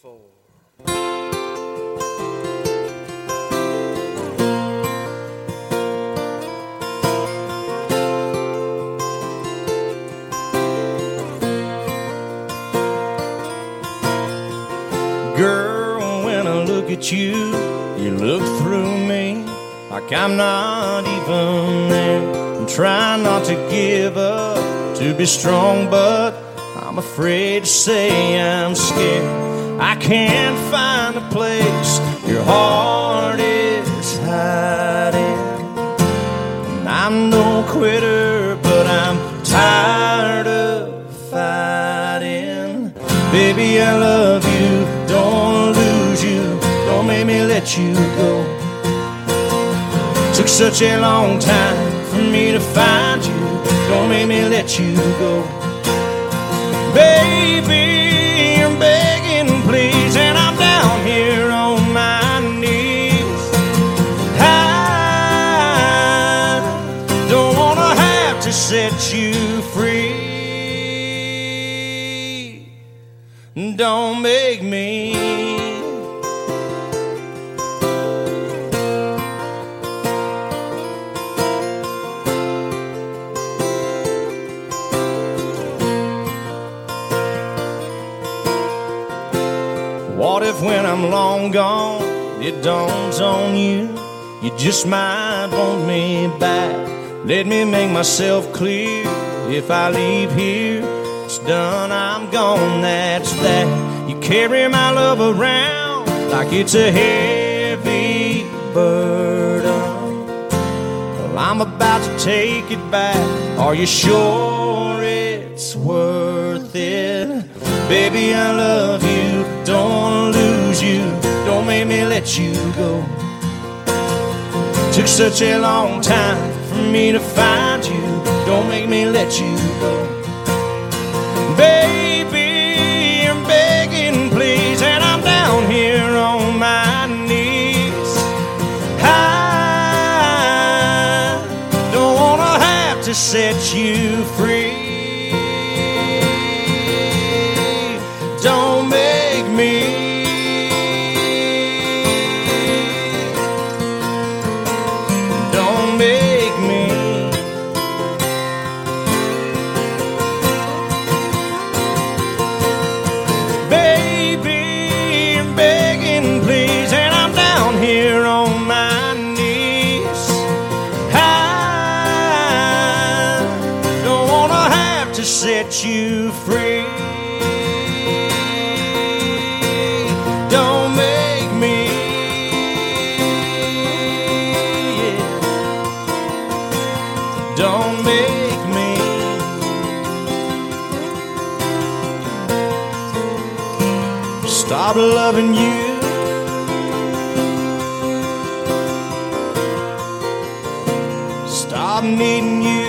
4. Girl, when I look at you, you look through me like I'm not even there. I'm trying not to give up, to be strong, but I'm afraid to say I'm scared. I can't find a place your heart is hiding. And I'm no quitter, but I'm tired of fighting. Baby, I love you, don't lose you, don't make me let you go. Took such a long time for me to find you, don't make me let you go. Baby, you're begging please, and I'm down here on my knees. I don't wanna have to set you free. Don't make me. What if when I'm long gone, it dawns on you, you just might want me back? Let me make myself clear, if I leave here, it's done, I'm gone, that's that. You carry my love around like it's a heavy burden. Well, I'm about to take it back, are you sure it's worth it? Baby, I love you, don't wanna lose you, don't make me let you go. Took such a long time for me to find you, don't make me let you go. Baby, you're begging please, and I'm down here on my knees. I don't wanna have to set you free. Don't make me. Don't make me. Baby, I'm begging please, and I'm down here on my knees. I don't wanna have to set you free. Don't make me, yeah. Don't make me. Stop loving you. Stop needing you.